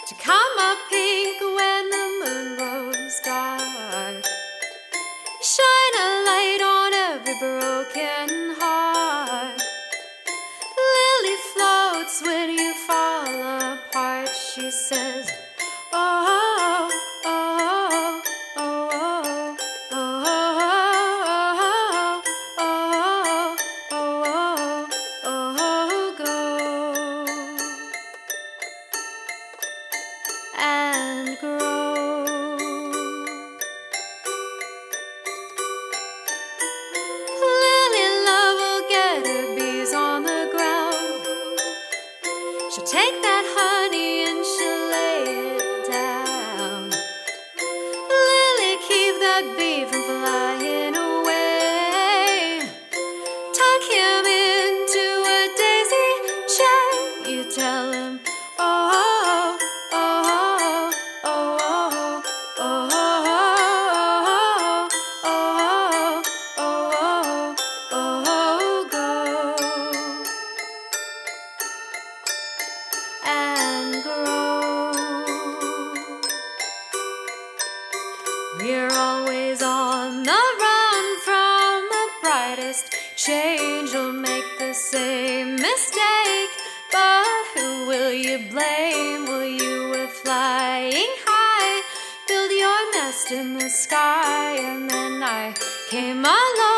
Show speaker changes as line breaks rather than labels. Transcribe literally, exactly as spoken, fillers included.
to come up pink when the moon goes dark. You shine a light on every broken heart. Lily floats when you fall apart. She says, oh, oh, oh, oh, oh, oh, oh, oh, oh, go and grow. Lily love will get her bees on the ground. She'll take that honey and she'll lay it down. Lily, keep that bee from flying away. Tuck him into a daisy chain. You tell him, oh, oh, oh, oh, oh, oh, oh, oh, oh, go and grow. We're always on the run from the brightest. Change will make the same mistake, but who will you blame? Will you with flying high build your nest in the sky? And then I came along